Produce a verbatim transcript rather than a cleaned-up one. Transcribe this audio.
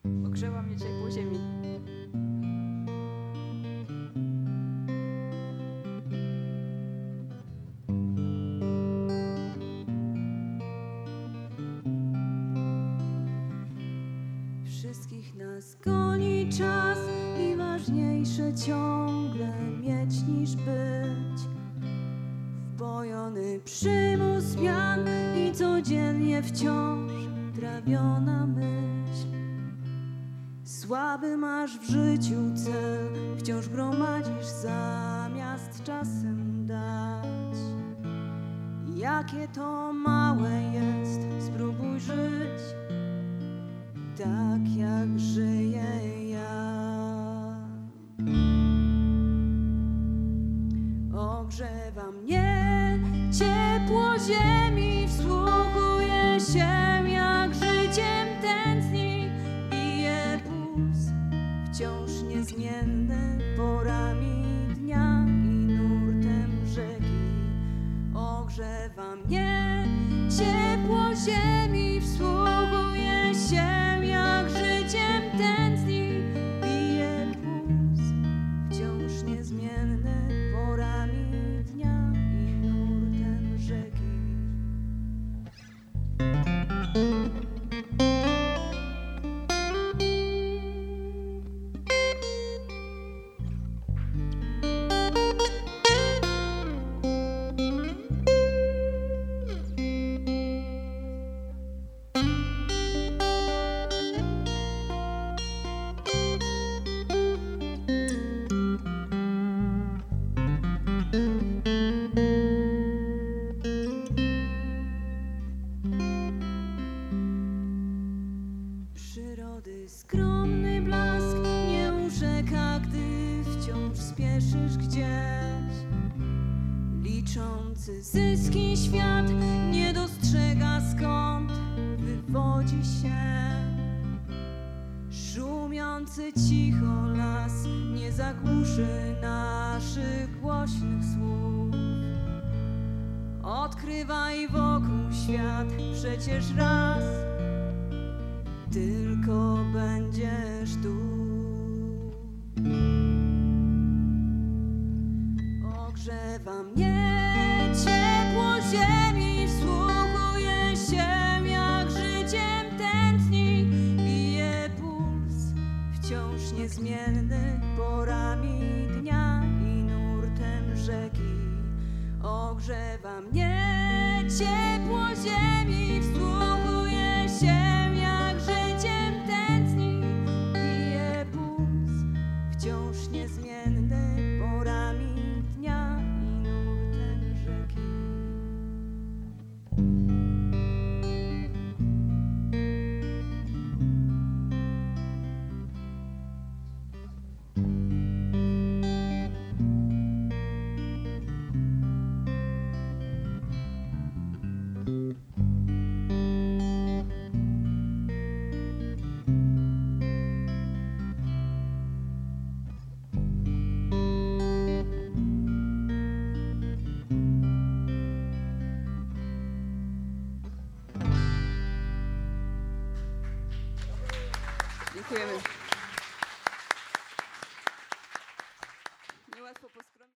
Ogrzeła mnie ciepło ziemi. Wszystkich nas goni czas i ważniejsze ciągle mieć niż być. Wbojony przymus zmian i codziennie wciąż trawiona myśl. Słaby masz w życiu cel, wciąż gromadzisz zamiast czasem dać. Jakie to małe jest, spróbuj żyć tak jak żyję ja. Ogrzewa mnie ciepło ziemi, wsłuchuję się jak życiem tętni. Bije puls wciąż niezmienny porami dnia i nurtem rzeki. Ogrzewa mnie ciepło ziemi, wsłuchuję się jak życiem tętni. Bije puls wciąż niezmienny porami dnia i nurtem rzeki. Przyrody skromny blask nie urzeka, gdy wciąż spieszysz gdzieś. Liczący zyski świat nie dostrzega, skąd wywodzi się. Szumiący cicho las nie zagłuszy naszych głośnych słów. Odkrywaj wokół świat przecież raz, tylko będziesz tu. Ogrzewa mnie ciepło ziemi, wsłuchuję się jak życiem tętni. Bije puls wciąż niezmienny porami dnia i nurtem rzeki. Ogrzewa mnie ciepło ziemi, wsłuchuję się jak życiem tętni. Bije puls wciąż niezmienny porami dnia i nurtem rzeki. Dziękujemy.